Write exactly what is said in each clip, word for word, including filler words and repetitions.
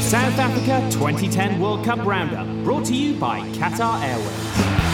South Africa twenty ten World Cup Roundup, brought to you by Qatar Airways.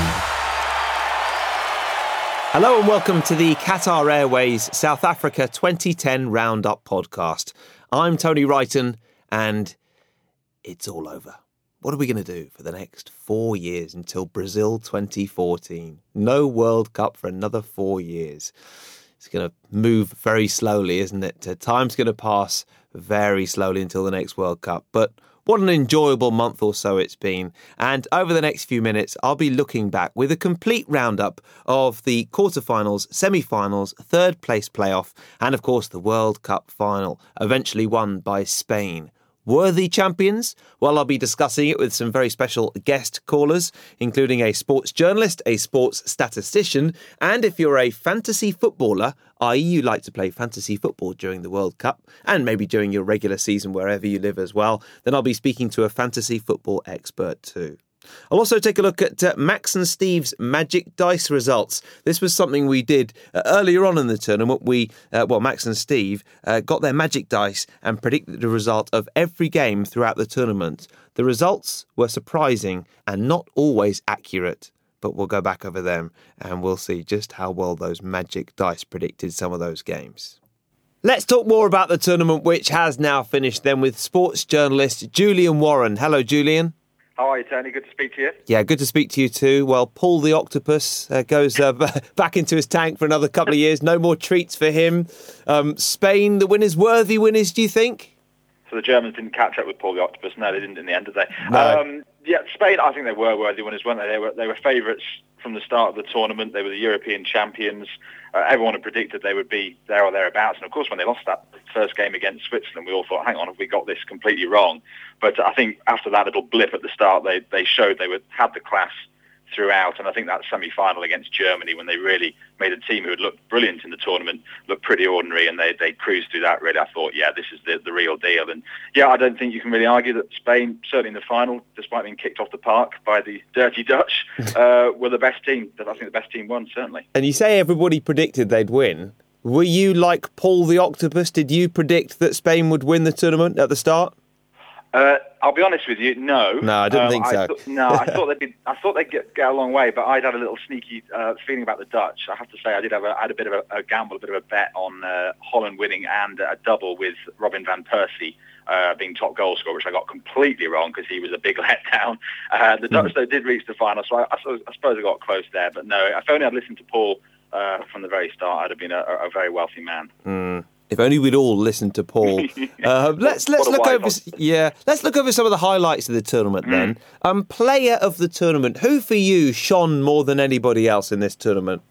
Hello and welcome to the Qatar Airways South Africa twenty ten Roundup podcast. I'm Tony Wrighton and it's all over. What are we going to do for the next four years until Brazil twenty fourteen? No World Cup for another four years. It's going to move very slowly, isn't it? Time's going to pass very slowly until the next World Cup. But what an enjoyable month or so it's been. And over the next few minutes, I'll be looking back with a complete roundup of the quarterfinals, semi-finals, third place playoff, and of course the World Cup final, eventually won by Spain. Worthy champions? Well, I'll be discussing it with some very special guest callers, including a sports journalist, a sports statistician, and if you're a fantasy footballer, that is you like to play fantasy football during the World Cup, and maybe during your regular season wherever you live as well, then I'll be speaking to a fantasy football expert too. I'll also take a look at uh, Max and Steve's Magic Dice results. This was something we did uh, earlier on in the tournament. We, uh, well, Max and Steve uh, got their Magic Dice and predicted the result of every game throughout the tournament. The results were surprising and not always accurate, but we'll go back over them and we'll see just how well those Magic Dice predicted some of those games. Let's talk more about the tournament, which has now finished then, with sports journalist Julian Warren. Hello, Julian. How are you, Tony? Good to speak to you. Yeah, good to speak to you too. Well, Paul the Octopus uh, goes uh, back into his tank for another couple of years. No more treats for him. Um, Spain, the winners, worthy winners, do you think? So the Germans didn't catch up with Paul the Octopus. No, they didn't in the end, did they? No. Um, yeah, Spain, I think they were worthy winners, weren't they? They were, they were favourites from the start of the tournament. They were the European champions. Uh, everyone had predicted they would be there or thereabouts. And of course, when they lost that first game against Switzerland, we all thought, hang on, have we got this completely wrong? But I think after that little blip at the start, they, they showed they were, had the class throughout. And I think that semi-final against Germany, when they really made a team who had looked brilliant in the tournament, looked pretty ordinary, and they, they cruised through that, really, I thought, yeah, this is the, the real deal. And yeah, I don't think you can really argue that Spain, certainly in the final, despite being kicked off the park by the dirty Dutch, uh, were the best team. I think the best team won, certainly. And you say everybody predicted they'd win. Were you like Paul the Octopus? Did you predict that Spain would win the tournament at the start? Uh, I'll be honest with you, no. No, I didn't um, think so. I th- no, I thought they'd be, I thought they'd get, get a long way, but I'd had a little sneaky uh, feeling about the Dutch. I have to say, I did have a, I had a bit of a, a gamble, a bit of a bet on uh, Holland winning and a double with Robin van Persie uh, being top goal scorer, which I got completely wrong because he was a big letdown. Uh, the Dutch, mm. though, did reach the final, so I, I, I suppose I got close there. But no, if only I'd listened to Paul uh, from the very start, I'd have been a, a very wealthy man. Mm. If only we'd all listened to Paul. Uh, let's let's look over yeah. Let's look over some of the highlights of the tournament then. Um, player of the tournament. Who for you shone more than anybody else in this tournament?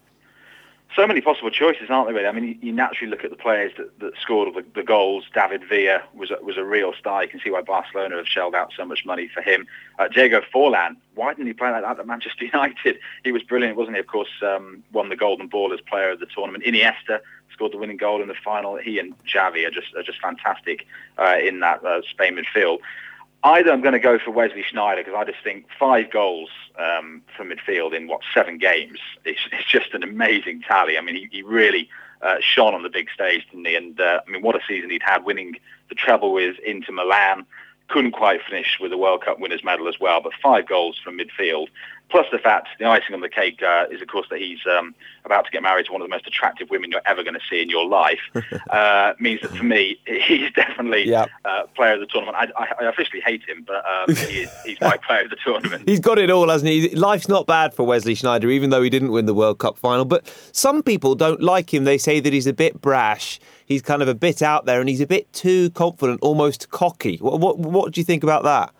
So many possible choices, aren't there? Really? I mean, you, you naturally look at the players that, that scored the, the goals. David Villa was a, was a real star. You can see why Barcelona have shelled out so much money for him. Uh, Diego Forlan. Why didn't he play like that at Manchester United? He was brilliant, wasn't he? Of course, um, won the Golden Ball as player of the tournament. Iniesta scored the winning goal in the final. He and Xavi are just are just fantastic uh, in that uh, Spain midfield. Either I'm going to go for Wesley Sneijder because I just think five goals um, from midfield in, what, seven games. It's, it's just an amazing tally. I mean, he, he really uh, shone on the big stage, didn't he? And, uh, I mean, what a season he'd had, winning the treble with Inter Milan. Couldn't quite finish with the World Cup winners' medal as well, but five goals from midfield. Plus the fact, the icing on the cake uh, is, of course, that he's um, about to get married to one of the most attractive women you're ever going to see in your life. Uh, means that, for me, he's definitely yep. uh, player of the tournament. I, I, I officially hate him, but um, he is, he's my player of the tournament. He's got it all, hasn't he? Life's not bad for Wesley Sneijder, even though he didn't win the World Cup final. But some people don't like him. They say that he's a bit brash. He's kind of a bit out there, and he's a bit too confident, almost cocky. What, what, what do you think about that?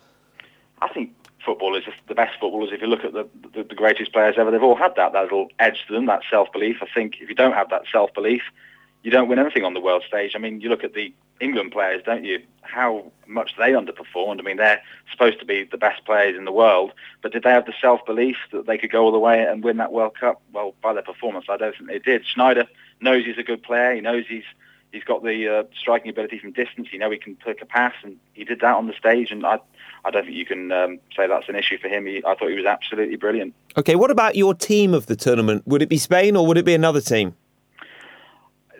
I think footballers, the best footballers, if you look at the, the, the greatest players ever, they've all had that, that little edge to them, that self-belief. I think if you don't have that self-belief, you don't win anything on the world stage. I mean, you look at the England players, don't you? How much they underperformed. I mean, they're supposed to be the best players in the world, but did they have the self-belief that they could go all the way and win that World Cup? Well, by their performance, I don't think they did. Sneijder knows he's a good player. He knows he's He's got the uh, striking ability from distance. You know, he can pick a pass, and he did that on the stage. And I, I don't think you can um, say that's an issue for him. He, I thought he was absolutely brilliant. Okay, what about your team of the tournament? Would it be Spain or would it be another team?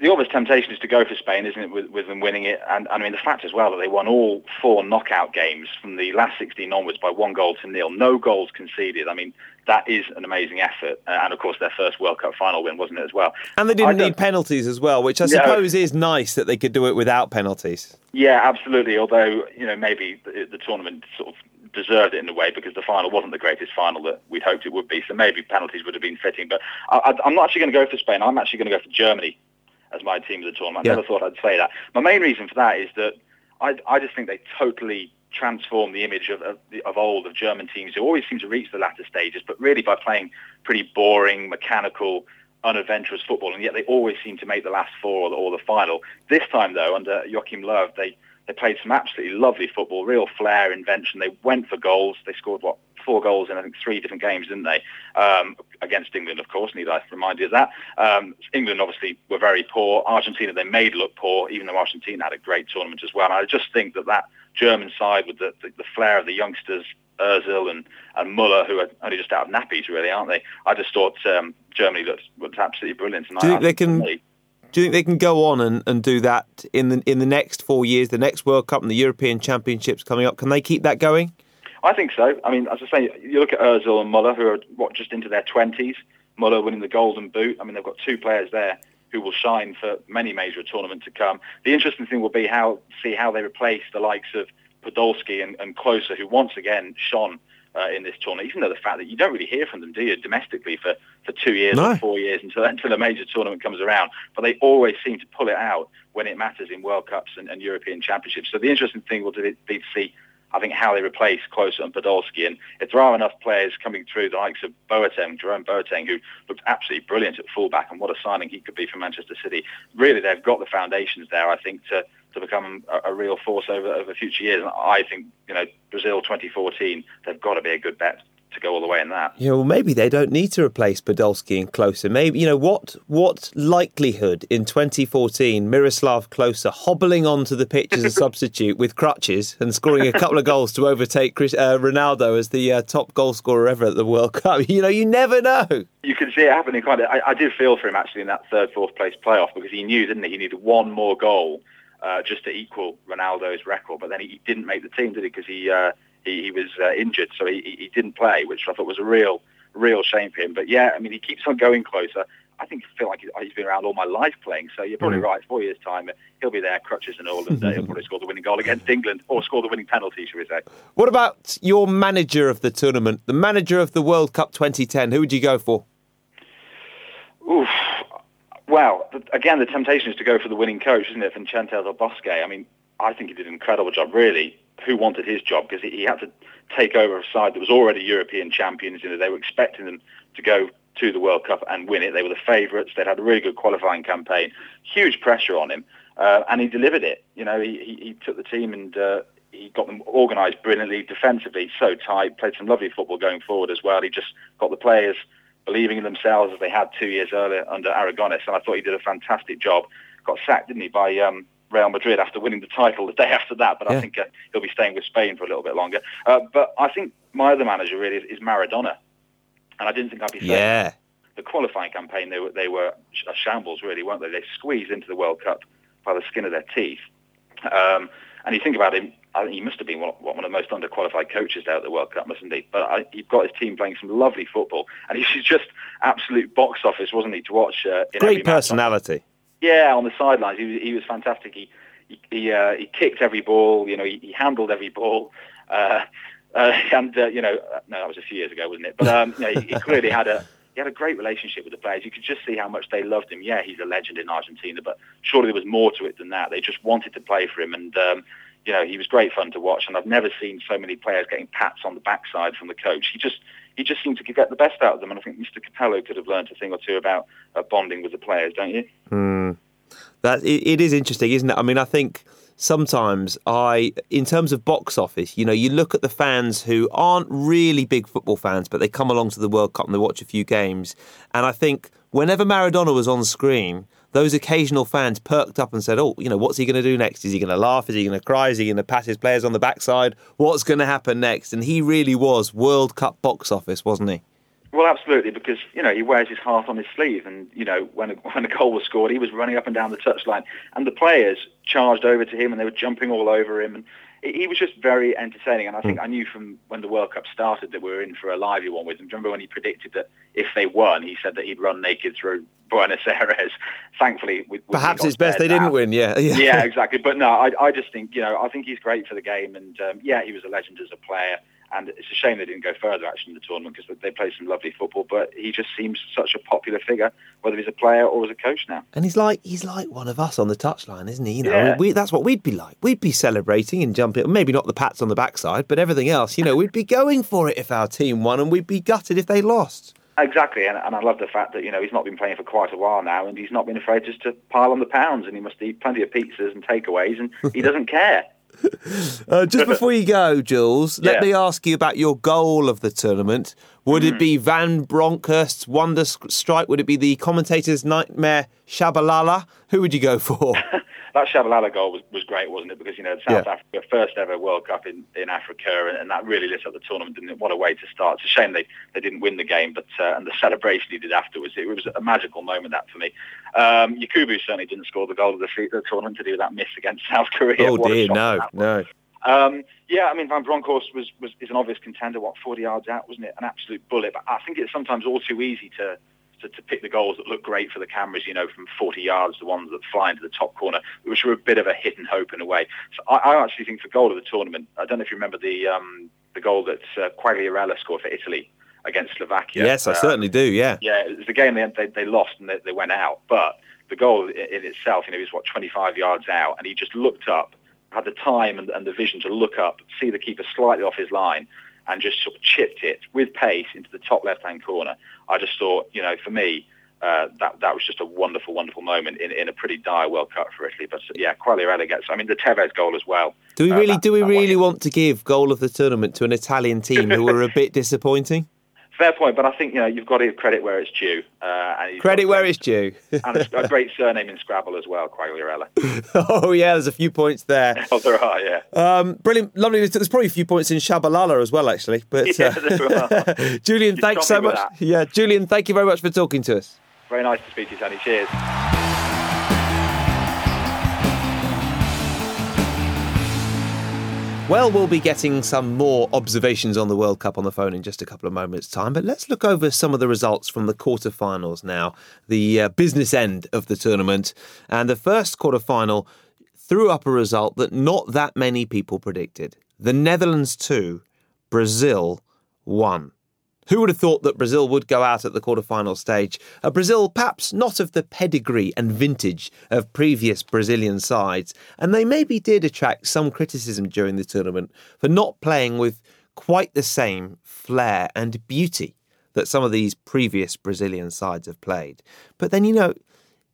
the obvious temptation is to go for Spain, isn't it, with, with them winning it? And, and I mean, the fact as well that they won all four knockout games from the last sixteen onwards by one goal to nil. No goals conceded. I mean, that is an amazing effort. Uh, and, of course, their first World Cup final win, wasn't it, as well? And they didn't need penalties as well, which I Yeah. suppose is nice that they could do it without penalties. Yeah, absolutely. Although, you know, maybe the, the tournament sort of deserved it in a way because the final wasn't the greatest final that we'd hoped it would be. So maybe penalties would have been fitting. But I, I, I'm not actually going to go for Spain. I'm actually going to go for Germany as my team of the tournament. I Yeah. never thought I'd say that. My main reason for that is that I, I just think they totally transformed the image of, of, the, of old of German teams who always seem to reach the latter stages, but really by playing pretty boring, mechanical, unadventurous football, and yet they always seem to make the last four or the, or the final. This time, though, under Joachim Löw, they They played some absolutely lovely football, real flair, invention. They went for goals. They scored, what, four goals in, I think, three different games, didn't they? Um, against England, of course, need I remind you of that. Um, England, obviously, were very poor. Argentina, they made look poor, even though Argentina had a great tournament as well. And I just think that that German side with the, the, the flair of the youngsters, Ozil and, and Muller, who are only just out of nappies, really, aren't they? I just thought um, Germany looked, looked absolutely brilliant. And Do you I, think they can... Really, Do you think they can go on and, and do that in the in the next four years, the next World Cup and the European Championships coming up? Can they keep that going? I think so. I mean, as I say, you look at Ozil and Muller, who are what just into their twenties. Muller winning the Golden Boot. I mean, they've got two players there who will shine for many major tournaments to come. The interesting thing will be how see how they replace the likes of Podolski and, and Klose, who once again shone uh, in this tournament. Even though the fact that you don't really hear from them, do you, domestically for, for two years No. or four years until until a major tournament comes around. But they always seem to pull it out when it matters in World Cups and, and European Championships. So the interesting thing will be to see, I think, how they replace Klose and Podolski. And if there are enough players coming through, the likes of Boateng, Jerome Boateng, who looked absolutely brilliant at fullback, and what a signing he could be for Manchester City. Really, they've got the foundations there, I think, to, to become a, a real force over, over future years. And I think, you know, Brazil twenty fourteen, they've got to be a good bet to go all the way in that. Yeah, well, maybe they don't need to replace Podolski and Klose. Maybe, you know, what what likelihood in twenty fourteen Miroslav Klose hobbling onto the pitch as a substitute with crutches and scoring a couple of goals to overtake Chris, uh, Ronaldo as the uh, top goal scorer ever at the World Cup? You know, you never know. You can see it happening. Kind of. I, I did feel for him actually in that third, fourth place playoff because he knew, didn't he? He needed one more goal uh, just to equal Ronaldo's record, but then he, he didn't make the team, did he? Because he. Uh, He, he was uh, injured, so he, he didn't play, which I thought was a real, real shame for him. But yeah, I mean, he keeps on going closer. I think I feel like he's been around all my life playing, so you're probably mm. right. Four years' time, he'll be there, crutches and all, and uh, he'll probably score the winning goal against England, or score the winning penalty, should we say. What about your manager of the tournament, the manager of the World Cup twenty ten? Who would you go for? Oof. Well, again, the temptation is to go for the winning coach, isn't it, Vincenzo Del Bosque? I mean, I think he did an incredible job, really. Who wanted his job? Because he had to take over a side that was already European champions. You know, they were expecting them to go to the World Cup and win it. They were the favourites. They'd had a really good qualifying campaign. Huge pressure on him, uh, and he delivered it. You know, he, he, he took the team and uh, he got them organised brilliantly, defensively, so tight. Played some lovely football going forward as well. He just got the players believing in themselves as they had two years earlier under Aragones, and I thought he did a fantastic job. Got sacked, didn't he, by Um, Real Madrid after winning the title the day after that, but yeah. I think uh, he'll be staying with Spain for a little bit longer. Uh, but I think my other manager really is, is Maradona, and I didn't think I'd be saying yeah. the qualifying campaign, they were, they were a shambles, really, weren't they? They squeezed into the World Cup by the skin of their teeth. Um, and you think about him, I think he must have been one, one of the most underqualified coaches there at the World Cup, mustn't he? But I, he got his team playing some lovely football, and he was just absolute box office, wasn't he, to watch? Uh, in Great personality. Match. Yeah, on the sidelines, he was, he was fantastic. He he he, uh, he kicked every ball, you know, he, he handled every ball, uh, uh, and uh, you know, no, that was a few years ago, wasn't it? But um, you know, he, he clearly had a he had a great relationship with the players. You could just see how much they loved him. Yeah, he's a legend in Argentina, but surely there was more to it than that. They just wanted to play for him, and um, you know, he was great fun to watch. And I've never seen so many players getting pats on the backside from the coach. He just he just seemed to get the best out of them, and I think Mister Capello could have learned a thing or two about uh, bonding with the players, don't you? Hmm. That it, it is interesting, isn't it? I mean, I think sometimes I, in terms of box office, you know, you look at the fans who aren't really big football fans, but they come along to the World Cup and they watch a few games. And I think whenever Maradona was on screen, those occasional fans perked up and said, oh, you know, what's he going to do next? Is he going to laugh? Is he going to cry? Is he going to pat his players on the backside? What's going to happen next? And he really was World Cup box office, wasn't he? Well, absolutely, because, you know, he wears his heart on his sleeve. And, you know, when a, when a goal was scored, he was running up and down the touchline. And the players charged over to him and they were jumping all over him. And he was just very entertaining. And I think mm. I knew from when the World Cup started that we were in for a lively one with him. Do you remember when he predicted that if they won, he said that he'd run naked through Buenos Aires? Thankfully, we, we perhaps it's best they didn't out. win. Yeah, yeah, yeah, exactly. But no, I, I just think, you know, I think he's great for the game. And um, yeah, he was a legend as a player. And it's a shame they didn't go further, actually, in the tournament because they played some lovely football. But he just seems such a popular figure, whether he's a player or as a coach now. And he's like he's like one of us on the touchline, isn't he? You know, yeah. we, that's what we'd be like. We'd be celebrating and jumping. Maybe not the pats on the backside, but everything else. You know, we'd be going for it if our team won, and we'd be gutted if they lost. Exactly, and, and I love the fact that, you know, he's not been playing for quite a while now, and he's not been afraid just to pile on the pounds, and he must eat plenty of pizzas and takeaways, and he doesn't care. Uh, just before you go, Jules, let yeah. me ask you about your goal of the tournament. Would mm. it be Van Bronckhorst's wonder strike? Would it be the commentator's nightmare Shabalala? Who would you go for? That Shabalala goal was, was great, wasn't it? Because, you know, South yeah. Africa, first ever World Cup in, in Africa, and, and that really lit up the tournament. And what a way to start. It's a shame they, they didn't win the game, but uh, and the celebration he did afterwards, it was a magical moment, that, for me. Um, Yakubu certainly didn't score the goal of the, the tournament to do that miss against South Korea. Oh, dear, no, no. Um, yeah, I mean, Van Bronckhorst was, was is an obvious contender, what, forty yards out, wasn't it? An absolute bullet. But I think it's sometimes all too easy to... To, to pick the goals that look great for the cameras, you know, from forty yards, the ones that fly into the top corner, which were a bit of a hidden hope in a way. So I, I actually think the goal of the tournament, I don't know if you remember the um, the goal that uh, Quagliarella scored for Italy against Slovakia. Yes, I um, certainly do, yeah. Yeah, it was the game they, they, they lost and they, they went out. But the goal in, in itself, you know, he was, what, twenty-five yards out, and he just looked up, had the time and, and the vision to look up, see the keeper slightly off his line, and just sort of chipped it with pace into the top left-hand corner. I just thought, you know, for me, uh, that that was just a wonderful, wonderful moment in, in a pretty dire World Cup for Italy. But yeah, Quagliarella gets, I mean, the Tevez goal as well. Do we really, uh, that, do we really one. want to give goal of the tournament to an Italian team who were a bit disappointing? Fair point, but I think, you know, you've got to give credit where it's due. Uh, and credit where it's due. And a, a great surname in Scrabble as well, Quagliarella. Oh, yeah, there's a few points there. Oh, there are, yeah. Um, brilliant, lovely. There's probably a few points in Shabalala as well, actually. But yeah, uh, there are. Julian, you thanks so much. That. Yeah, Julian, thank you very much for talking to us. Very nice to speak to you, Tony. Cheers. Well, we'll be getting some more observations on the World Cup on the phone in just a couple of moments' time, but let's look over some of the results from the quarterfinals now, the uh, business end of the tournament. And the first quarterfinal threw up a result that not that many people predicted. The Netherlands two, Brazil one. Who would have thought that Brazil would go out at the quarterfinal stage? A Brazil perhaps not of the pedigree and vintage of previous Brazilian sides, and they maybe did attract some criticism during the tournament for not playing with quite the same flair and beauty that some of these previous Brazilian sides have played. But then, you know,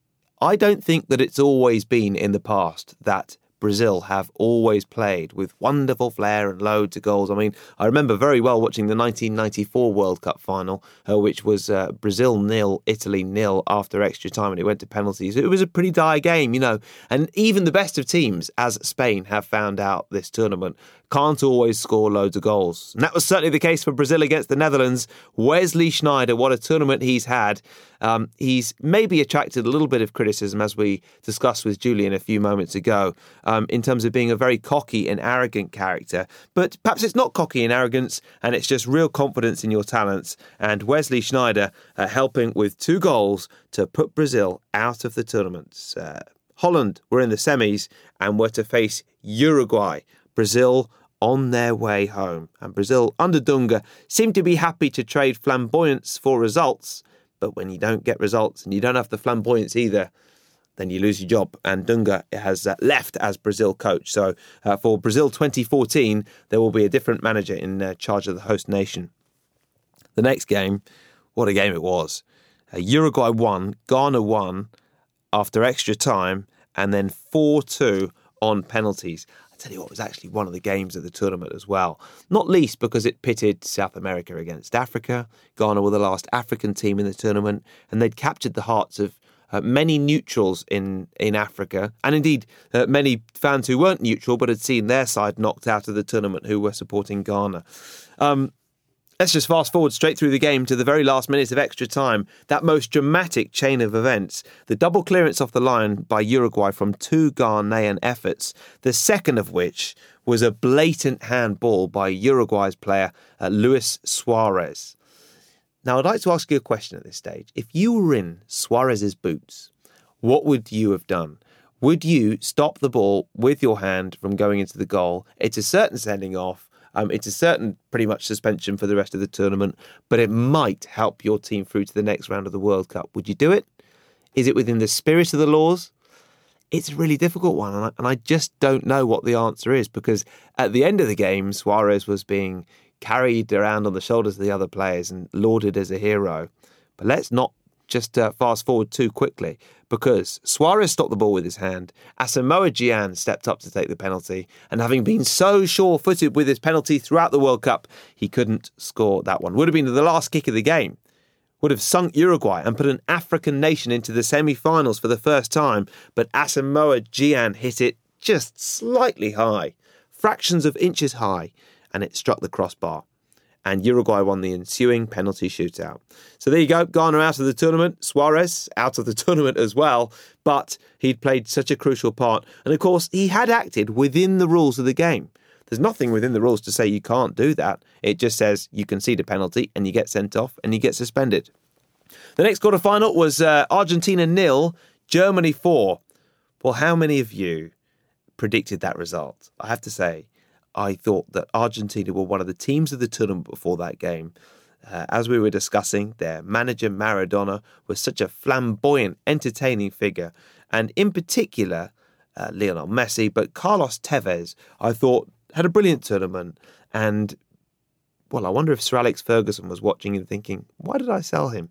I don't think that it's always been in the past that Brazil have always played with wonderful flair and loads of goals. I mean, I remember very well watching the nineteen ninety-four World Cup final, uh, which was uh, Brazil nil, Italy nil after extra time, and it went to penalties. It was a pretty dire game, you know. And even the best of teams, as Spain have found out this tournament, can't always score loads of goals. And that was certainly the case for Brazil against the Netherlands. Wesley Sneijder, what a tournament he's had. Um, he's maybe attracted a little bit of criticism, as we discussed with Julian a few moments ago, um, in terms of being a very cocky and arrogant character. But perhaps it's not cocky and arrogance, and it's just real confidence in your talents. And Wesley Sneijder uh, helping with two goals to put Brazil out of the tournament. Uh, Holland were in the semis and were to face Uruguay. Brazil on their way home. And Brazil, under Dunga, seemed to be happy to trade flamboyance for results. But when you don't get results and you don't have the flamboyance either, then you lose your job. And Dunga has uh, left as Brazil coach. So uh, for Brazil twenty fourteen, there will be a different manager in uh, charge of the host nation. The next game, what a game it was. Uh, Uruguay won, Ghana won after extra time, and then four two on penalties. Tell you what, it was actually one of the games of the tournament as well. Not least because it pitted South America against Africa. Ghana were the last African team in the tournament, and they'd captured the hearts of uh, many neutrals in, in Africa, and indeed uh, many fans who weren't neutral but had seen their side knocked out of the tournament who were supporting Ghana. Um, Let's just fast forward straight through the game to the very last minutes of extra time. That most dramatic chain of events. The double clearance off the line by Uruguay from two Ghanaian efforts. The second of which was a blatant handball by Uruguay's player, uh, Luis Suarez. Now, I'd like to ask you a question at this stage. If you were in Suarez's boots, what would you have done? Would you stop the ball with your hand from going into the goal? It's a certain sending off. Um, it's a certain pretty much suspension for the rest of the tournament, but it might help your team through to the next round of the World Cup. Would you do it? Is it within the spirit of the laws? It's a really difficult one, and I, and I just don't know what the answer is, because at the end of the game, Suarez was being carried around on the shoulders of the other players and lauded as a hero. But let's not just uh, fast forward too quickly, because Suarez stopped the ball with his hand. Asamoah Gyan stepped up to take the penalty, and having been so sure-footed with his penalty throughout the World Cup, he couldn't score that one. Would have been the last kick of the game. Would have sunk Uruguay and put an African nation into the semi-finals for the first time, but Asamoah Gyan hit it just slightly high, fractions of inches high, and it struck the crossbar. And Uruguay won the ensuing penalty shootout. So there you go, Ghana out of the tournament, Suarez out of the tournament as well, but he'd played such a crucial part. And of course, he had acted within the rules of the game. There's nothing within the rules to say you can't do that. It just says you concede a penalty and you get sent off and you get suspended. The next quarter-final was uh, Argentina nil, Germany four. Well, how many of you predicted that result? I have to say, I thought that Argentina were one of the teams of the tournament before that game. Uh, as we were discussing, their manager Maradona was such a flamboyant, entertaining figure. And in particular, uh, Lionel Messi, but Carlos Tevez, I thought, had a brilliant tournament. And, well, I wonder if Sir Alex Ferguson was watching and thinking, why did I sell him?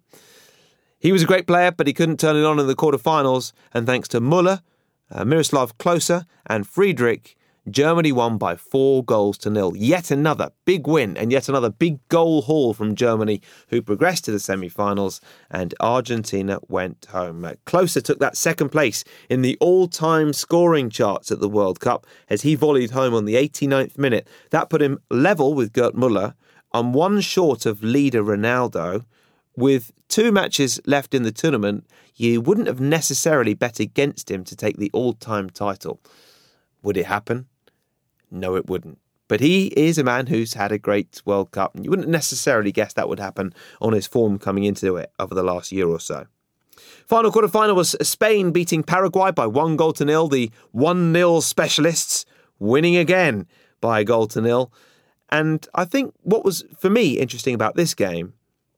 He was a great player, but he couldn't turn it on in the quarterfinals. And thanks to Müller, uh, Miroslav Klose and Friedrich, Germany won by four goals to nil. Yet another big win and yet another big goal haul from Germany, who progressed to the semi-finals, and Argentina went home. Klose took that second place in the all-time scoring charts at the World Cup as he volleyed home on the eighty-ninth minute. That put him level with Gerd Müller and one short of leader Ronaldo. With two matches left in the tournament, you wouldn't have necessarily bet against him to take the all-time title. Would it happen? No, it wouldn't. But he is a man who's had a great World Cup, and you wouldn't necessarily guess that would happen on his form coming into it over the last year or so. Final quarter-final was Spain beating Paraguay by one goal to nil. The one nil specialists winning again by a goal to nil. And I think what was, for me, interesting about this game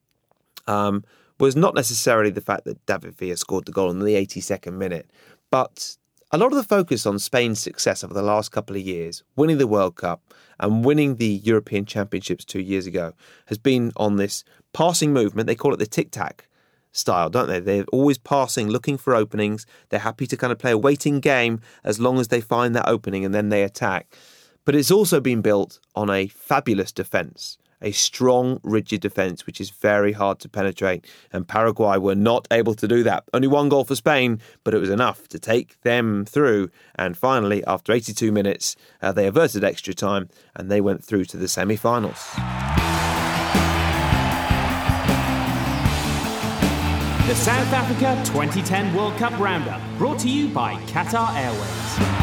um, was not necessarily the fact that David Villa scored the goal in the eighty-second minute, but a lot of the focus on Spain's success over the last couple of years, winning the World Cup and winning the European Championships two years ago, has been on this passing movement. They call it the tic-tac style, don't they? They're always passing, looking for openings. They're happy to kind of play a waiting game as long as they find that opening and then they attack. But it's also been built on a fabulous defence, a strong, rigid defence, which is very hard to penetrate. And Paraguay were not able to do that. Only one goal for Spain, but it was enough to take them through. And finally, after eighty-two minutes, uh, they averted extra time and they went through to the semi-finals. The South Africa twenty ten World Cup Roundup, brought to you by Qatar Airways.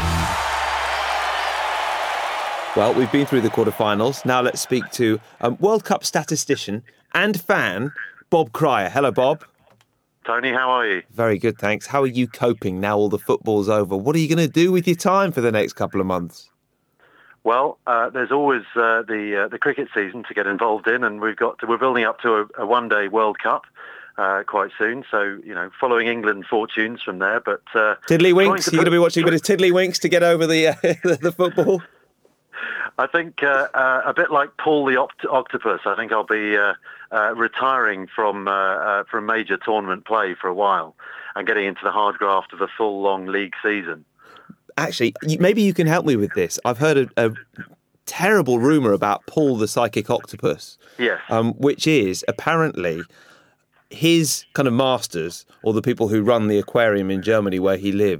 Well, we've been through the quarterfinals. Now let's speak to um, World Cup statistician and fan, Bob Cryer. Hello, Bob. Tony, how are you? Very good, thanks. How are you coping now all the football's over? What are you going to do with your time for the next couple of months? Well, uh, there's always uh, the uh, the cricket season to get involved in, and we've got to, we're building up to a, a one-day World Cup uh, quite soon. So, you know, following England fortunes from there. But uh, Tiddlywinks, you're going to be watching a bit of Tiddlywinks to get over the uh, the football. I think uh, uh, a bit like Paul the Opt- Octopus, I think I'll be uh, uh, retiring from uh, uh, from major tournament play for a while and getting into the hard graft of a full, long league season. Actually, maybe you can help me with this. I've heard a, a terrible rumour about Paul the Psychic Octopus. Yes. Um, which is apparently his kind of masters, or the people who run the aquarium in Germany where he lives,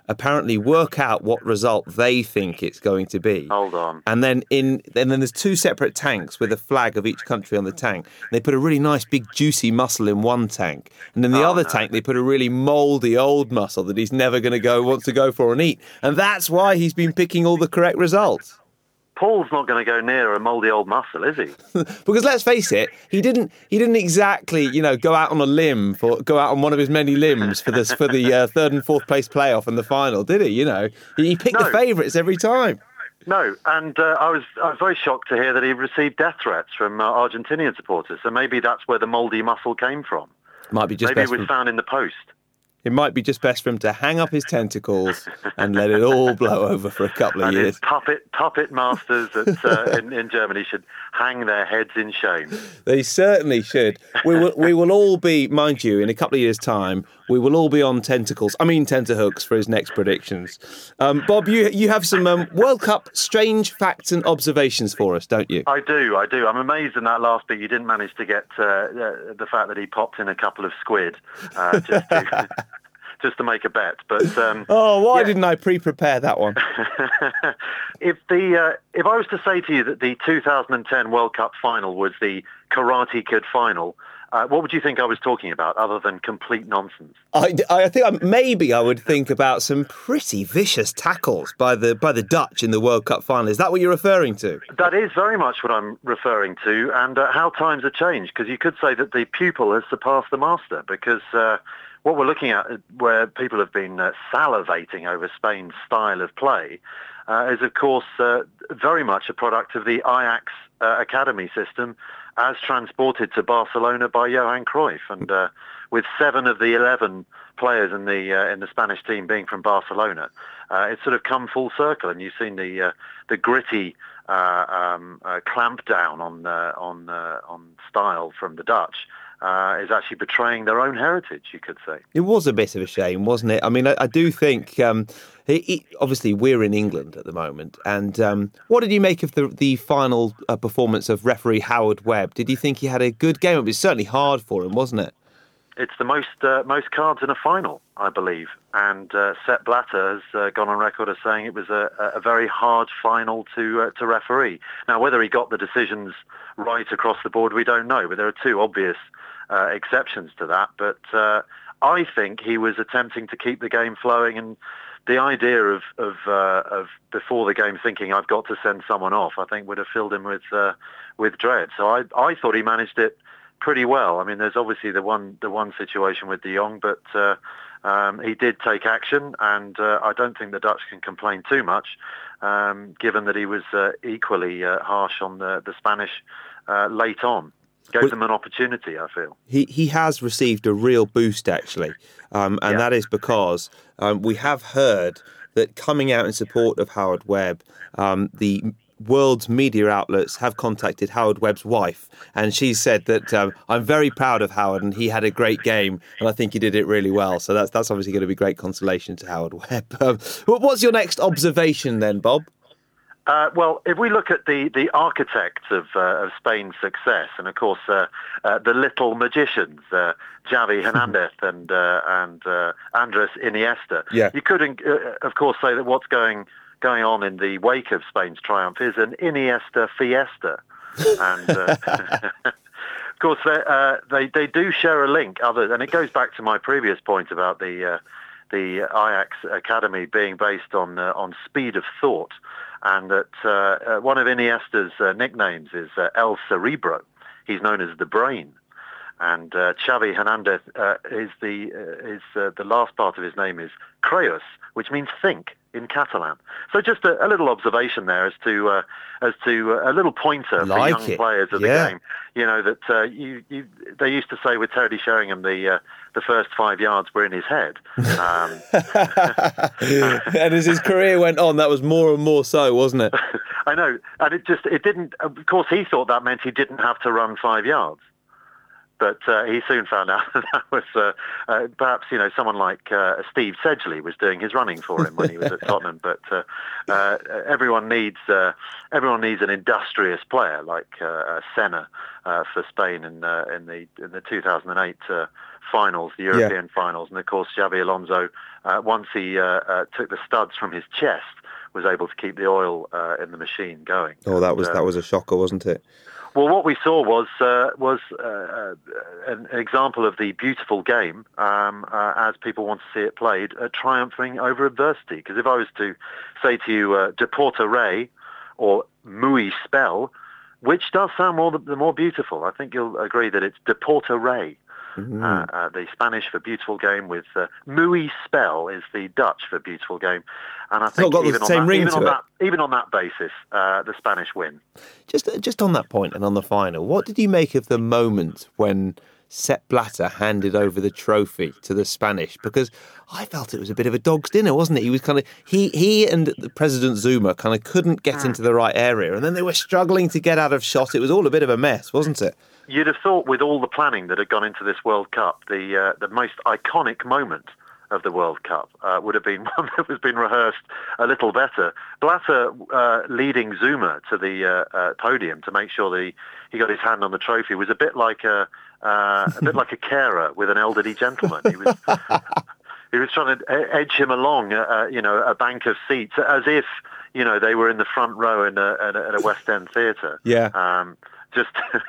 apparently work out what result they think it's going to be. Hold on. And then in and then there's two separate tanks with a flag of each country on the tank. They put a really nice big juicy mussel in one tank, and then the Oh, other no. tank they put a really mouldy old mussel that he's never going to go wants to go for and eat. And that's why he's been picking all the correct results. Paul's not going to go near a mouldy old mussel, is he? Because let's face it, he didn't. He didn't exactly, you know, go out on a limb for go out on one of his many limbs for this for the uh, third and fourth place playoff and the final, did he? You know, he picked No. the favourites every time. No, and uh, I was I was very shocked to hear that he received death threats from uh, Argentinian supporters. So maybe that's where the mouldy mussel came from. Might be just Maybe it best. was For, found in the post. it might be just best for him to hang up his tentacles and let it all blow over for a couple of And years. his puppet puppet masters at, uh, in, in Germany should hang their heads in shame. They certainly should. We will. We will all be, mind you, in a couple of years' time. We will all be on tentacles. I mean, tenterhooks for his next predictions. Um, Bob, you you have some um, World Cup strange facts and observations for us, don't you? I do, I do. I'm amazed in that last bit you didn't manage to get uh, uh, the fact that he popped in a couple of squid uh, just to just to make a bet. But um, Oh, why yeah. didn't I pre-prepare that one? if the uh, if I was to say to you that the two thousand ten World Cup final was the Karate Kid final, uh, what would you think I was talking about, other than complete nonsense? I, I think I, maybe I would think about some pretty vicious tackles by the by the Dutch in the World Cup final. Is that what you're referring to? That is very much what I'm referring to, and uh, how times have changed, because you could say that the pupil has surpassed the master, because uh, what we're looking at, where people have been uh, salivating over Spain's style of play, uh, is of course uh, very much a product of the Ajax uh, academy system as transported to Barcelona by Johan Cruyff, and uh, with seven of the eleven players in the uh, in the Spanish team being from Barcelona, uh, it's sort of come full circle, and you've seen the uh, the gritty uh, um, uh, clamp down on uh, on uh, on style from the Dutch. Uh, is actually betraying their own heritage, you could say. It was a bit of a shame, wasn't it? I mean, I, I do think, um, it, it, obviously, we're in England at the moment. And um, what did you make of the the final uh, performance of referee Howard Webb? Did you think he had a good game? It was certainly hard for him, wasn't it? It's the most uh, most cards in a final, I believe. And uh, Sepp Blatter has uh, gone on record as saying it was a, a very hard final to uh, to referee. Now, whether he got the decisions right across the board, we don't know. But there are two obvious Uh, exceptions to that, but uh, I think he was attempting to keep the game flowing, and the idea of of, uh, of before the game thinking I've got to send someone off, I think would have filled him with uh, with dread. So I I thought he managed it pretty well. I mean, there's obviously the one the one situation with De Jong, but uh, um, he did take action, and uh, I don't think the Dutch can complain too much, um, given that he was uh, equally uh, harsh on the the Spanish uh, late on. Gave them an opportunity, I feel. He he has received a real boost, actually, um, and Yeah. that is because um, we have heard that coming out in support of Howard Webb, um, the world's media outlets have contacted Howard Webb's wife, and she said that um, I'm very proud of Howard, and he had a great game, and I think he did it really well. So that's that's obviously going to be great consolation to Howard Webb. Um, what's your next observation then, Bob? Uh, well, if we look at the, the architects of, uh, of Spain's success, and of course uh, uh, the little magicians, uh, Xavi Hernandez and uh, and uh, Andres Iniesta, Yeah. you could, uh, of course, say that what's going going on in the wake of Spain's triumph is an Iniesta fiesta, and uh, of course they, uh, they they do share a link. Other, and it goes back to my previous point about the uh, the Ajax academy being based on uh, on speed of thought. And that uh, uh, one of Iniesta's uh, nicknames is uh, El Cerebro. He's known as the brain. And uh, Xavi Hernandez uh, is the uh, is uh, the last part of his name is Creus, which means think in Catalan. So just a, a little observation there as to uh, as to uh, a little pointer Like for young it. players of Yeah. the game. You know that uh, you, you they used to say with Teddy Sheringham the uh, the first five yards were in his head. Um, And as his career went on, that was more and more so, wasn't it? I know, and it just it didn't. Of course, he thought that meant he didn't have to run five yards. But uh, he soon found out that that was uh, uh, perhaps, you know, someone like uh, Steve Sedgley was doing his running for him when he was at Tottenham. But uh, uh, everyone needs uh, everyone needs an industrious player like uh, Senna uh, for Spain in uh, in the in the two thousand eight uh, finals, the European yeah. finals, and of course Xabi Alonso, uh, once he uh, uh, took the studs from his chest, was able to keep the oil uh, in the machine going. Oh, that was and, uh, that was a shocker, wasn't it? Well, what we saw was uh, was uh, an example of the beautiful game, um, uh, as people want to see it played, uh, triumphing over adversity. Because if I was to say to you, uh, Deporte Rey or Muy Spell, which does sound more the more beautiful? I think you'll agree that it's Deporte Rey. Mm-hmm. Uh, uh, the Spanish for beautiful game, with uh, Muy Spell is the Dutch for beautiful game, and I think got even, the on, same that, ring even, to on it. that, even on that basis, uh, the Spanish win. Just just on that point and on the final, what did you make of the moment when Sepp Blatter handed over the trophy to the Spanish? Because I felt it was a bit of a dog's dinner, wasn't it? He was kind of he he and President Zuma kind of couldn't get into the right area, and then they were struggling to get out of shot. It was all a bit of a mess, wasn't it? You'd have thought, with all the planning that had gone into this World Cup, the uh, the most iconic moment of the World Cup uh, would have been one that was been rehearsed a little better. Blatter uh, leading Zuma to the uh, uh, podium to make sure that he, he got his hand on the trophy was a bit like a uh, a bit like a carer with an elderly gentleman. He was he was trying to edge him along, uh, you know, a bank of seats, as if, you know, they were in the front row in a, in a, in a West End theatre. Yeah. Um, Just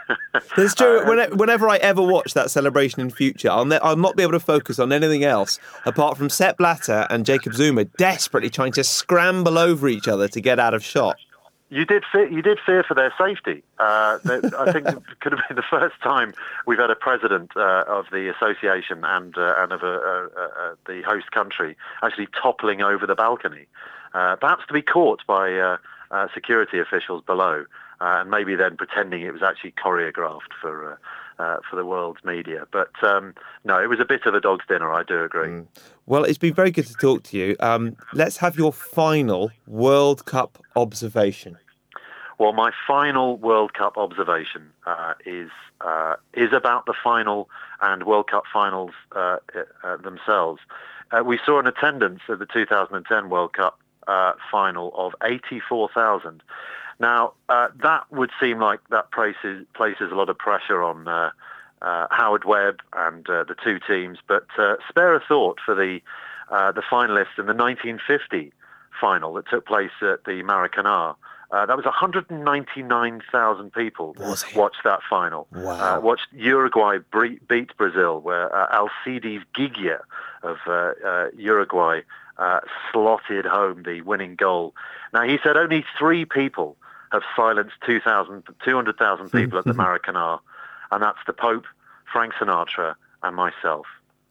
It's true. Uh, Whenever I ever watch that celebration in future, I'll, ne- I'll not be able to focus on anything else apart from Sepp Blatter and Jacob Zuma desperately trying to scramble over each other to get out of shot. You did fear, you did fear for their safety. Uh, I think it could have been the first time we've had a president uh, of the association and uh, and of a, a, a, the host country actually toppling over the balcony, uh, perhaps to be caught by uh, uh, security officials below. Uh, and maybe then pretending it was actually choreographed for uh, uh, for the world's media. But um, no, it was a bit of a dog's dinner, I do agree. Mm. Well, it's been very good to talk to you. Um, let's have your final World Cup observation. Well, my final World Cup observation uh, is uh, is about the final and World Cup finals uh, uh, themselves. Uh, we saw an attendance at the two thousand ten World Cup uh, final of eighty-four thousand. Now, uh, that would seem like that places, places a lot of pressure on uh, uh, Howard Webb and uh, the two teams, but uh, spare a thought for the uh, the finalists in the nineteen fifty final that took place at the Maracanã. Uh, that was one hundred ninety-nine thousand people watched that final. Wow. Uh, watched Uruguay beat Brazil, where uh, Alcides Gigia of uh, uh, Uruguay uh, slotted home the winning goal. Now, he said only three people have silenced two hundred thousand people at the Maracanã, and that's the Pope, Frank Sinatra, and myself.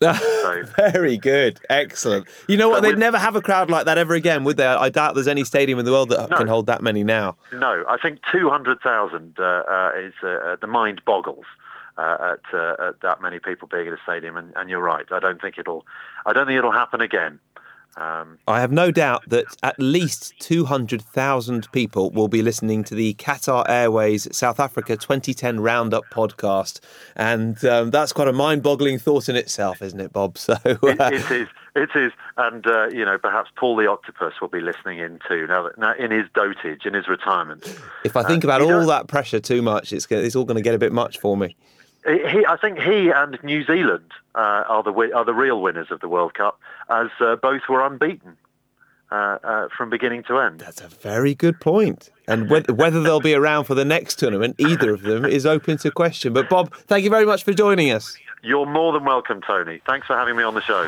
So, very good. Excellent. You know what? So They'd with, never have a crowd like that ever again, would they? I doubt there's any stadium in the world that no, can hold that many now. No, I think two hundred thousand uh, uh, is uh, the mind boggles uh, at, uh, at that many people being at a stadium, and, and you're right. I don't think it'll. I don't think it'll happen again. Um, I have no doubt that at least two hundred thousand people will be listening to the Qatar Airways South Africa twenty ten Roundup podcast. And um, that's quite a mind-boggling thought in itself, isn't it, Bob? So uh... it, it is. It is. And, uh, you know, perhaps Paul the Octopus will be listening in too, now, that, now in his dotage, in his retirement. If I think uh, about all does... that pressure too much, it's, it's all going to get a bit much for me. He, I think he and New Zealand uh, are the are the real winners of the World Cup, as uh, both were unbeaten uh, uh, from beginning to end. That's a very good point. And whether, whether they'll be around for the next tournament, either of them is open to question. But Bob, thank you very much for joining us. You're more than welcome, Tony. Thanks for having me on the show.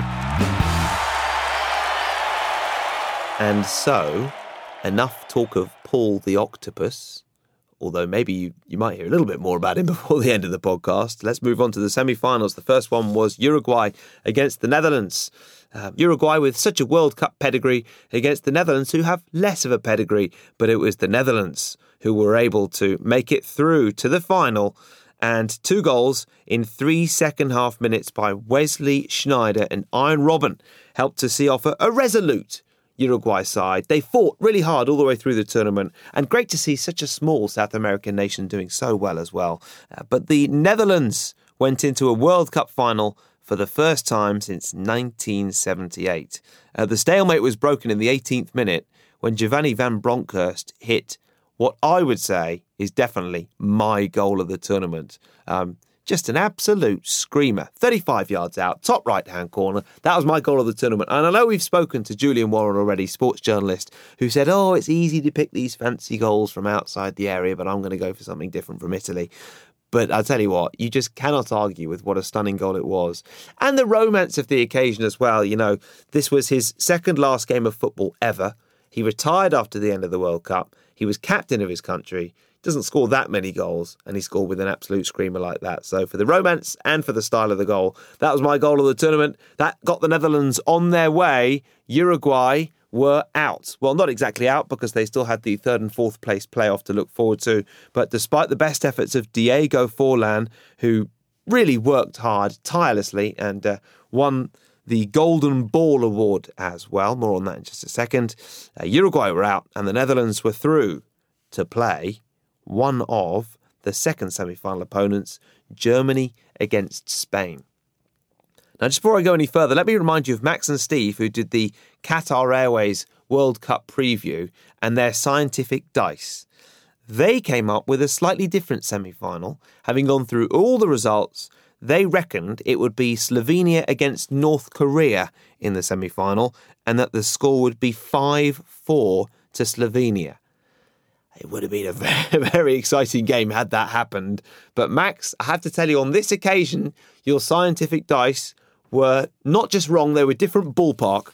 And so, enough talk of Paul the Octopus. Although maybe you, you might hear a little bit more about him before the end of the podcast. Let's move on to the semi-finals. The first one was Uruguay against the Netherlands. Uh, Uruguay with such a World Cup pedigree against the Netherlands, who have less of a pedigree. But it was the Netherlands who were able to make it through to the final. And two goals in three second half minutes by Wesley Sneijder and Arjen Robben helped to see off a, a resolute Uruguay side. They fought really hard all the way through the tournament, and great to see such a small South American nation doing so well as well. Uh, but the Netherlands went into a World Cup final for the first time since nineteen seventy-eight. Uh, the stalemate was broken in the eighteenth minute when Giovanni van Bronckhorst hit what I would say is definitely my goal of the tournament. Um, just an absolute screamer. thirty-five yards out, top right-hand corner. That was my goal of the tournament. And I know we've spoken to Julian Warren already, sports journalist, who said, oh, it's easy to pick these fancy goals from outside the area, but I'm going to go for something different from Italy. But I'll tell you what, you just cannot argue with what a stunning goal it was. And the romance of the occasion as well. You know, this was his second last game of football ever. He retired after the end of the World Cup. He was captain of his country. Doesn't score that many goals, and he scored with an absolute screamer like that. So for the romance and for the style of the goal, that was my goal of the tournament. That got the Netherlands on their way. Uruguay were out. Well, not exactly out, because they still had the third and fourth place playoff to look forward to. But despite the best efforts of Diego Forlan, who really worked hard, tirelessly, and uh, won the Golden Ball Award as well. More on that in just a second. Uh, Uruguay were out, and the Netherlands were through to play one of the second semi-final opponents, Germany against Spain. Now, just before I go any further, let me remind you of Max and Steve, who did the Qatar Airways World Cup preview, and their scientific dice. They came up with a slightly different semi-final. Having gone through all the results, they reckoned it would be Slovenia against North Korea in the semi-final, and that the score would be five four to Slovenia. It would have been a very, very exciting game had that happened. But Max, I have to tell you, on this occasion, your scientific dice were not just wrong, they were different ballpark.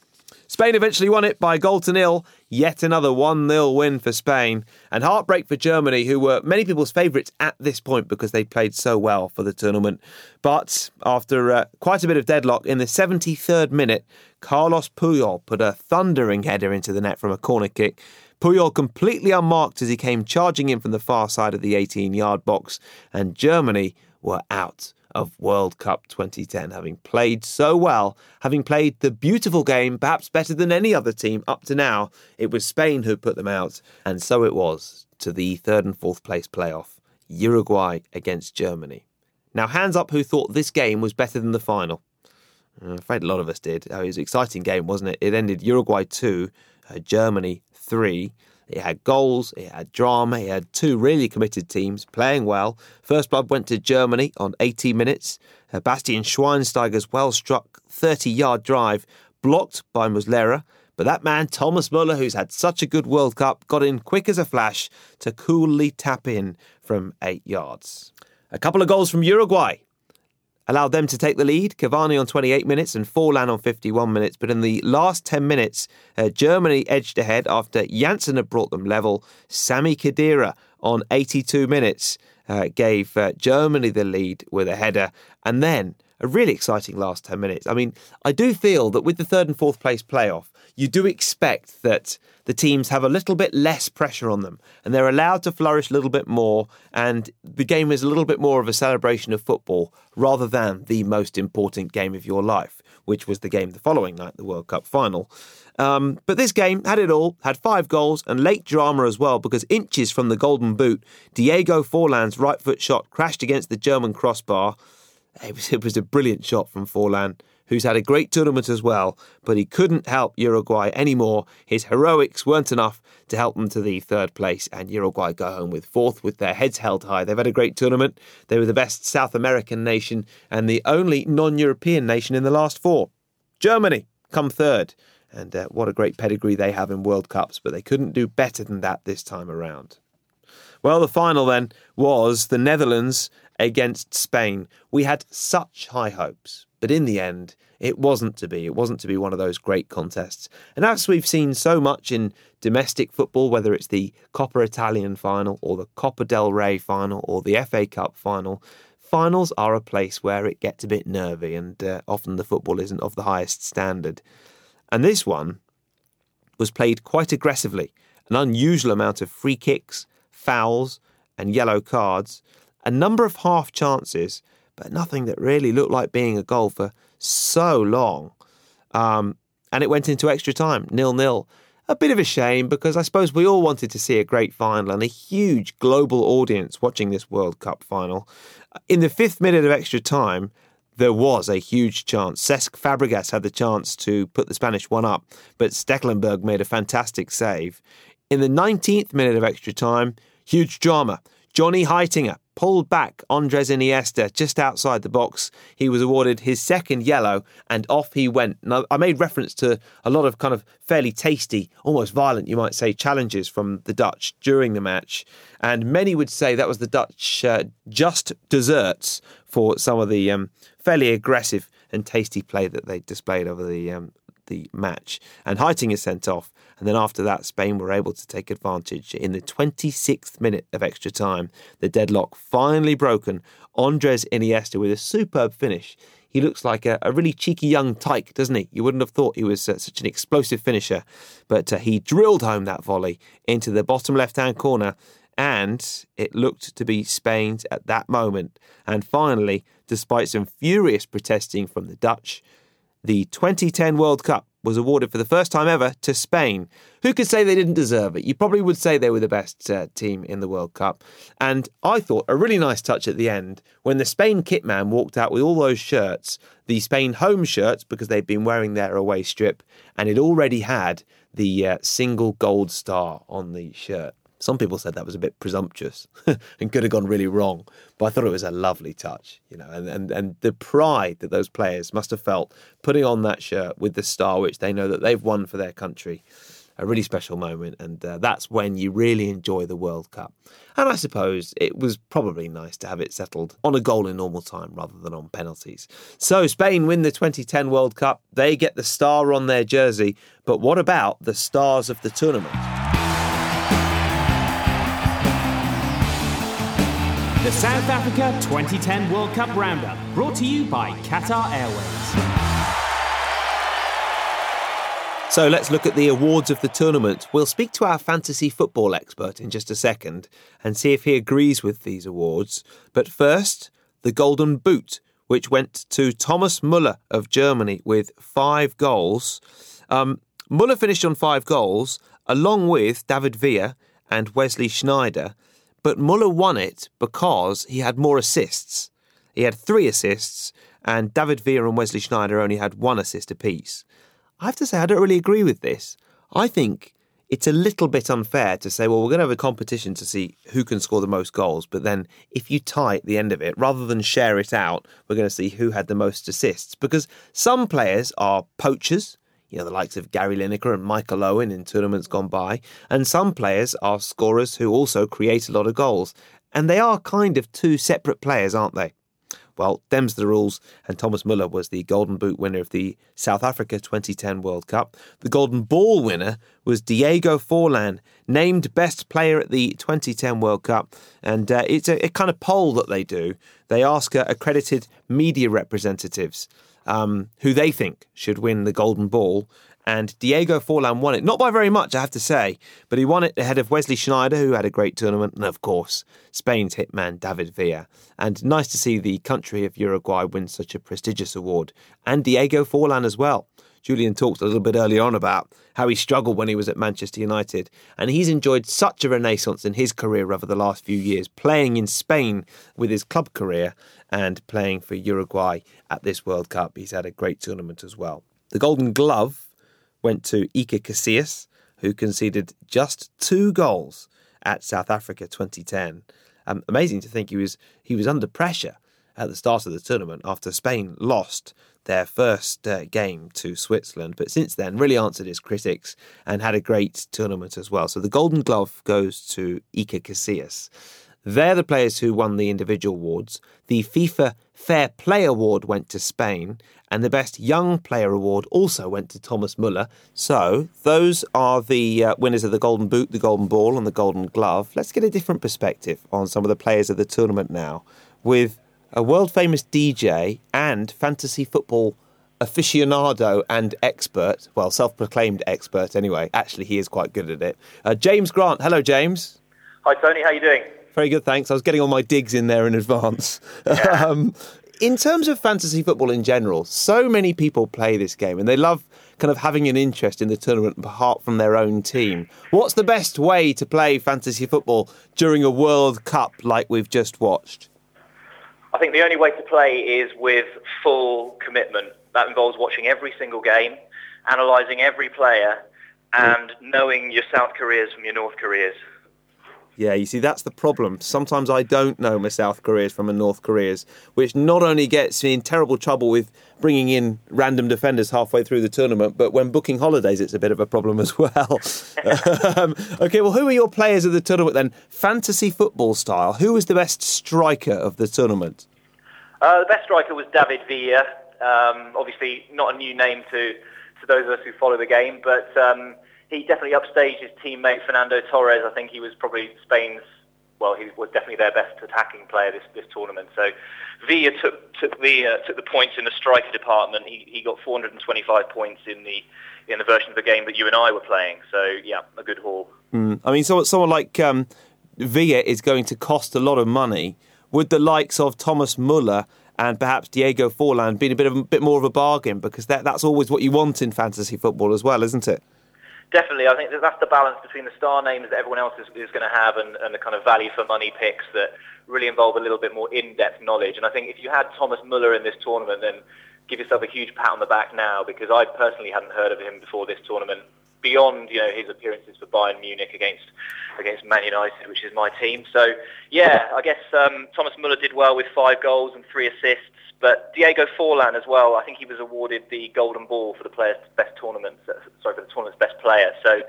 Spain eventually won it by a goal to nil. Yet another one nil win for Spain. And heartbreak for Germany, who were many people's favourites at this point because they played so well for the tournament. But after uh, quite a bit of deadlock, in the seventy-third minute, Carlos Puyol put a thundering header into the net from a corner kick. Puyol completely unmarked as he came charging in from the far side of the eighteen-yard box. And Germany were out of World Cup twenty ten, having played so well, having played the beautiful game, perhaps better than any other team up to now. It was Spain who put them out, and so it was to the third and fourth place playoff, Uruguay against Germany. Now, hands up who thought this game was better than the final. I'm afraid a lot of us did. Oh, it was an exciting game, wasn't it? It ended Uruguay two, uh, Germany three. It had goals, it had drama, it had two really committed teams playing well. First blood went to Germany on eighty minutes. Uh, Bastian Schweinsteiger's well-struck thirty-yard drive blocked by Muslera. But that man, Thomas Muller, who's had such a good World Cup, got in quick as a flash to coolly tap in from eight yards. A couple of goals from Uruguay allowed them to take the lead. Cavani on twenty-eight minutes and Forlan on fifty-one minutes. But in the last ten minutes, uh, Germany edged ahead after Janssen had brought them level. Sami Khedira on eighty-two minutes uh, gave uh, Germany the lead with a header. And then a really exciting last ten minutes. I mean, I do feel that with the third and fourth place playoff, you do expect that the teams have a little bit less pressure on them and they're allowed to flourish a little bit more, and the game is a little bit more of a celebration of football rather than the most important game of your life, which was the game the following night, the World Cup final. Um, but this game had it all, had five goals and late drama as well, because inches from the golden boot, Diego Forlan's right foot shot crashed against the German crossbar. It was, it was a brilliant shot from Forlan, who's had a great tournament as well, but he couldn't help Uruguay anymore. His heroics weren't enough to help them to the third place, and Uruguay go home with fourth with their heads held high. They've had a great tournament. They were the best South American nation and the only non-European nation in the last four. Germany come third, and uh, what a great pedigree they have in World Cups, but they couldn't do better than that this time around. Well, the final then was the Netherlands against Spain. We had such high hopes, but in the end, it wasn't to be. It wasn't to be one of those great contests. And as we've seen so much in domestic football, whether it's the Coppa Italian final or the Coppa del Rey final or the F A Cup final, finals are a place where it gets a bit nervy, and uh, often the football isn't of the highest standard. And this one was played quite aggressively. An unusual amount of free kicks, fouls and yellow cards. A number of half chances, but nothing that really looked like being a goal for so long. Um, and it went into extra time, nil-nil. A bit of a shame because I suppose we all wanted to see a great final and a huge global audience watching this World Cup final. In the fifth minute of extra time, there was a huge chance. Cesc Fabregas had the chance to put the Spanish one up, but Stekelenburg made a fantastic save. In the nineteenth minute of extra time, huge drama. Johnny Heitinga pulled back Andres Iniesta just outside the box. He was awarded his second yellow and off he went. Now, I made reference to a lot of kind of fairly tasty, almost violent, you might say, challenges from the Dutch during the match. And many would say that was the Dutch uh, just desserts for some of the um, fairly aggressive and tasty play that they displayed over the um, the match. And Heitinga sent off. And then after that, Spain were able to take advantage. In the twenty-sixth minute of extra time, the deadlock finally broken. Andres Iniesta with a superb finish. He looks like a, a really cheeky young tyke, doesn't he? You wouldn't have thought he was uh, such an explosive finisher. But uh, he drilled home that volley into the bottom left-hand corner. And it looked to be Spain's at that moment. And finally, despite some furious protesting from the Dutch, the twenty ten World Cup was awarded for the first time ever to Spain. Who could say they didn't deserve it? You probably would say they were the best uh, team in the World Cup. And I thought a really nice touch at the end when the Spain kit man walked out with all those shirts, the Spain home shirts, because they'd been wearing their away strip, and it already had the uh, single gold star on the shirt. Some people said that was a bit presumptuous and could have gone really wrong. But I thought it was a lovely touch, you know, and, and, and the pride that those players must have felt putting on that shirt with the star, which they know that they've won for their country. A really special moment. And uh, that's when you really enjoy the World Cup. And I suppose it was probably nice to have it settled on a goal in normal time rather than on penalties. So Spain win the twenty ten World Cup. They get the star on their jersey. But what about the stars of the tournament? The South Africa twenty ten World Cup Roundup, brought to you by Qatar Airways. So let's look at the awards of the tournament. We'll speak to our fantasy football expert in just a second and see if he agrees with these awards. But first, the Golden Boot, which went to Thomas Müller of Germany with five goals. Um, Müller finished on five goals, along with David Villa and Wesley Sneijder. But Müller won it because he had more assists. He had three assists, and David Villa and Wesley Sneijder only had one assist apiece. I have to say, I don't really agree with this. I think it's a little bit unfair to say, well, we're going to have a competition to see who can score the most goals, but then if you tie at the end of it, rather than share it out, we're going to see who had the most assists. Because some players are poachers, you know, the likes of Gary Lineker and Michael Owen in tournaments gone by. And some players are scorers who also create a lot of goals. And they are kind of two separate players, aren't they? Well, them's the rules. And Thomas Müller was the Golden Boot winner of the South Africa twenty ten World Cup. The Golden Ball winner was Diego Forlan, named best player at the twenty ten World Cup. And uh, it's a, a kind of poll that they do. They ask uh, accredited media representatives Um, who they think should win the Golden Ball. And Diego Forlan won it. Not by very much, I have to say, but he won it ahead of Wesley Sneijder, who had a great tournament, and of course, Spain's hitman, David Villa. And nice to see the country of Uruguay win such a prestigious award. And Diego Forlan as well. Julian talked a little bit earlier on about how he struggled when he was at Manchester United. And he's enjoyed such a renaissance in his career over the last few years, playing in Spain with his club career and playing for Uruguay at this World Cup. He's had a great tournament as well. The Golden Glove went to Iker Casillas, who conceded just two goals at South Africa twenty ten. Um, amazing to think he was he was under pressure at the start of the tournament after Spain lost their first uh, game to Switzerland, but since then really answered his critics and had a great tournament as well. So the Golden Glove goes to Iker Casillas. They're the players who won the individual awards. The FIFA Fair Play Award went to Spain, and the Best Young Player Award also went to Thomas Müller. So those are the uh, winners of the Golden Boot, the Golden Ball and the Golden Glove. Let's get a different perspective on some of the players of the tournament now, with a world-famous D J and fantasy football aficionado and expert, well, self-proclaimed expert anyway. Actually, he is quite good at it. Uh, James Grant. Hello, James. Hi, Tony. How are you doing? Very good, thanks. I was getting all my digs in there in advance. Yeah. um, In terms of fantasy football in general, so many people play this game and they love kind of having an interest in the tournament apart from their own team. What's the best way to play fantasy football during a World Cup like we've just watched? I think the only way to play is with full commitment. That involves watching every single game, analysing every player, and knowing your South Koreas from your North Koreas. Yeah, you see, that's the problem. Sometimes I don't know my South Koreas from my North Koreas, which not only gets me in terrible trouble with bringing in random defenders halfway through the tournament, but when booking holidays, it's a bit of a problem as well. um, OK, well, who are your players of the tournament then? Fantasy football style, who was the best striker of the tournament? Uh, the best striker was David Villa. Um, obviously, not a new name to, to those of us who follow the game, but... Um, He definitely upstaged his teammate Fernando Torres. I think he was probably Spain's, well, he was definitely their best attacking player this, this tournament. So Villa took took the uh, took the points in the striker department. He he got four hundred twenty-five points in the in the version of the game that you and I were playing. So yeah, a good haul. Mm. I mean, so someone like um, Villa is going to cost a lot of money. Would the likes of Thomas Muller and perhaps Diego Forlan be a bit of a bit more of a bargain, because that that's always what you want in fantasy football as well, isn't it? Definitely, I think that that's the balance between the star names that everyone else is, is going to have and, and the kind of value for money picks that really involve a little bit more in-depth knowledge. And I think if you had Thomas Muller in this tournament, then give yourself a huge pat on the back now, because I personally hadn't heard of him before this tournament, beyond, you know, his appearances for Bayern Munich against against Man United, which is my team. So yeah, I guess um, Thomas Muller did well with five goals and three assists. But Diego Forlan as well, I think he was awarded the Golden Ball for the player's best tournament. Sorry, for the tournament's best player. So,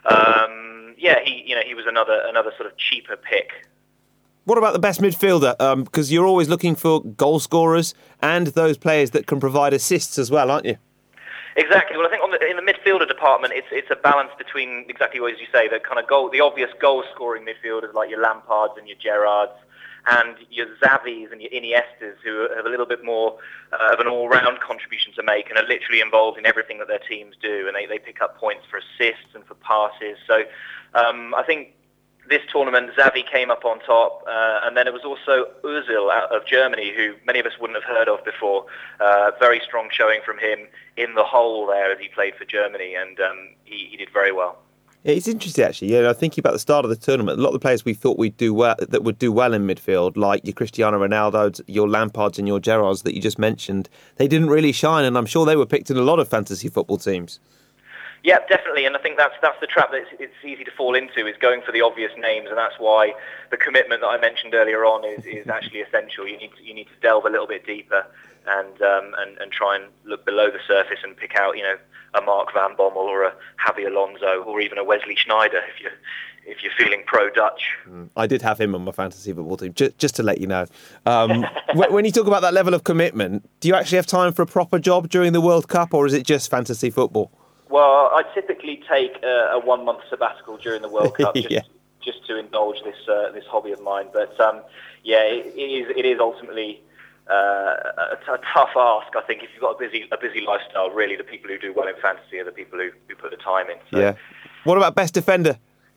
um, yeah, he you know he was another another sort of cheaper pick. What about the best midfielder? Because um, you're always looking for goal scorers and those players that can provide assists as well, aren't you? Exactly. Well, I think on the, in the midfielder department, it's it's a balance between exactly what as you say, the kind of goal, the obvious goal-scoring midfielders like your Lampards and your Gerrards, and your Xavis and your Iniestas, who have a little bit more uh, of an all-round contribution to make and are literally involved in everything that their teams do, and they, they pick up points for assists and for passes. So um, I think this tournament, Xavi came up on top, uh, and then it was also Ozil out of Germany, who many of us wouldn't have heard of before. Uh, very strong showing from him in the hole there as he played for Germany, and um, he, he did very well. Yeah, it's interesting actually. Yeah, thinking about the start of the tournament, a lot of the players we thought we'd do well, that would do well in midfield, like your Cristiano Ronaldos, your Lampards, and your Gerrards that you just mentioned, they didn't really shine, and I'm sure they were picked in a lot of fantasy football teams. Yeah, definitely, and I think that's that's the trap that it's, it's easy to fall into, is going for the obvious names, and that's why the commitment that I mentioned earlier on is, is actually essential. You need to, you need to delve a little bit deeper and um, and and try and look below the surface and pick out, you know, a Mark Van Bommel or a Javi Alonso or even a Wesley Sneijder if you're if you're feeling pro-Dutch. I did have him on my fantasy football team, just, just to let you know. Um, when you talk about that level of commitment, do you actually have time for a proper job during the World Cup, or is it just fantasy football? Well, I typically take a, a one-month sabbatical during the World Cup just, yeah. just to indulge this uh, this hobby of mine. But um, yeah, it, it is it is ultimately uh, a, a tough ask. I think if you've got a busy a busy lifestyle, really the people who do well in fantasy are the people who, who put the time in. So. Yeah. What about best defender?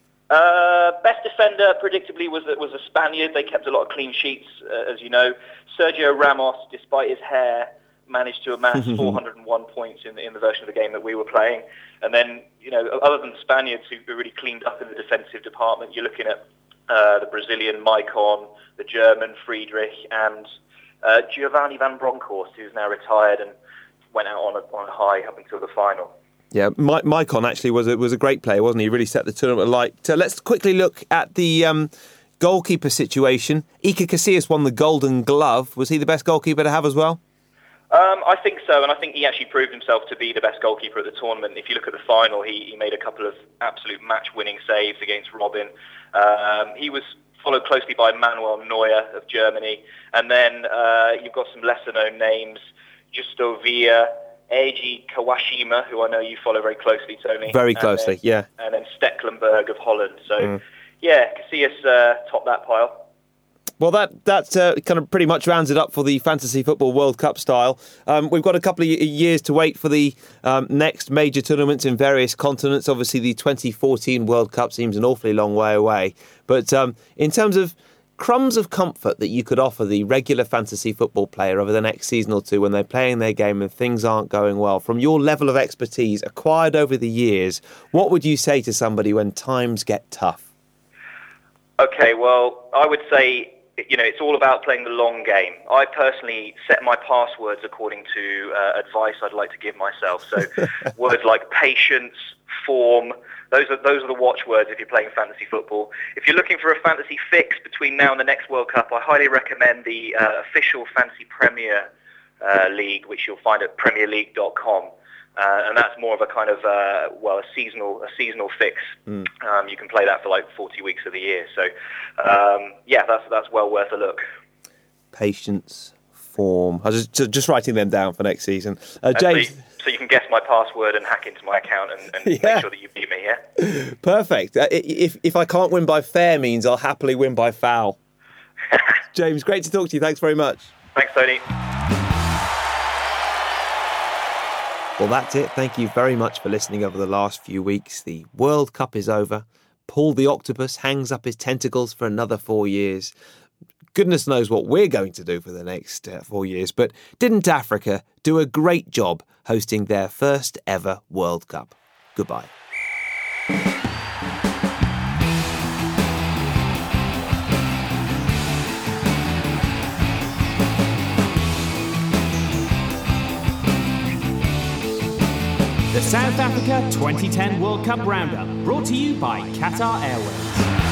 Uh, best defender, predictably, was was a Spaniard. They kept a lot of clean sheets, uh, as you know. Sergio Ramos, despite his hair, managed to amass four hundred one points in the, in the version of the game that we were playing. And then, you know, other than the Spaniards who really cleaned up in the defensive department, you're looking at uh, the Brazilian Maicon, the German Friedrich, and uh, Giovanni Van Bronckhorst, who's now retired and went out on a, on a high up until the final. Yeah, Ma- Maicon actually was a, was a great player, wasn't he? He really set the tournament alight. So let's quickly look at the um, goalkeeper situation. Iker Casillas won the Golden Glove. Was he the best goalkeeper to have as well? Um, I think so, and I think he actually proved himself to be the best goalkeeper at the tournament. If you look at the final, he, he made a couple of absolute match-winning saves against Robin. Um, he was followed closely by Manuel Neuer of Germany, and then uh, you've got some lesser-known names, Justo Villa, Eiji Kawashima, who I know you follow very closely, Tony. Very closely, and then, yeah. And then Stecklenburg of Holland. So, mm. yeah, Casillas uh, topped that pile. Well, that that uh, kind of pretty much rounds it up for the Fantasy Football World Cup style. Um, we've got a couple of years to wait for the um, next major tournaments in various continents. Obviously, the twenty fourteen World Cup seems an awfully long way away. But um, in terms of crumbs of comfort that you could offer the regular fantasy football player over the next season or two when they're playing their game and things aren't going well, from your level of expertise acquired over the years, what would you say to somebody when times get tough? Okay, well, I would say, you know, it's all about playing the long game. I personally set my passwords according to uh, advice I'd like to give myself. So words like patience, form, those are those are the watchwords if you're playing fantasy football. If you're looking for a fantasy fix between now and the next World Cup, I highly recommend the uh, official Fantasy Premier uh, League, which you'll find at premier league dot com. Uh, and that's more of a kind of uh, well a seasonal a seasonal fix. Mm. Um, you can play that for like forty weeks of the year. So um, yeah, that's that's well worth a look. Patience, form. I was just, just writing them down for next season. Uh, James, so you, so you can guess my password and hack into my account and, and yeah. make sure that you beat me. Yeah. Perfect. Uh, if if I can't win by fair means, I'll happily win by foul. James, great to talk to you. Thanks very much. Thanks, Tony. Well, that's it. Thank you very much for listening over the last few weeks. The World Cup is over. Paul the Octopus hangs up his tentacles for another four years. Goodness knows what we're going to do for the next uh, four years. But didn't Africa do a great job hosting their first ever World Cup? Goodbye. The South Africa twenty ten World Cup Roundup, brought to you by Qatar Airways.